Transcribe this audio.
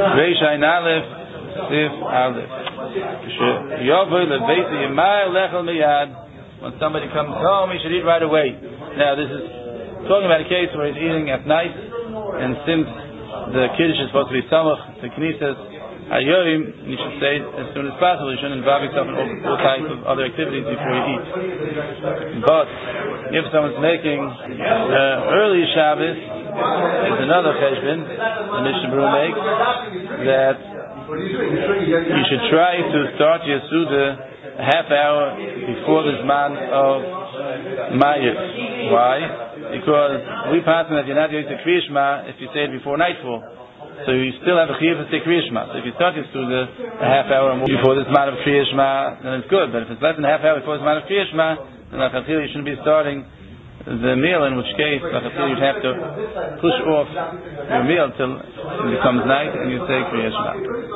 Reish Ayin Aleph, Sif Aleph. When somebody comes home, he should eat right away. Now, this is talking about a case where he's eating at night, and since the Kiddush is supposed to be Samach, the Knesset, Hayoim, you should say as soon as possible. You shouldn't involve yourself in all types of other activities before you eat. But if someone's making early Shabbos, there's another cheshbon the Mishnah Berurah makes, that you should try to start your Suda a half hour before the Zman of Mayir. Why? Because we pass that you're not going to Kriya Shema if you say it before nightfall. So you still have a chiyuv to say Kriya Shema. So if you start your Suda a half hour before the Zman of Kriya Shema, then it's good. But if it's less than a half hour before the Zman of Kriya Shema, then you shouldn't be starting the meal, in which case you'd have to push off your meal till it becomes night and you say Kriya Shema.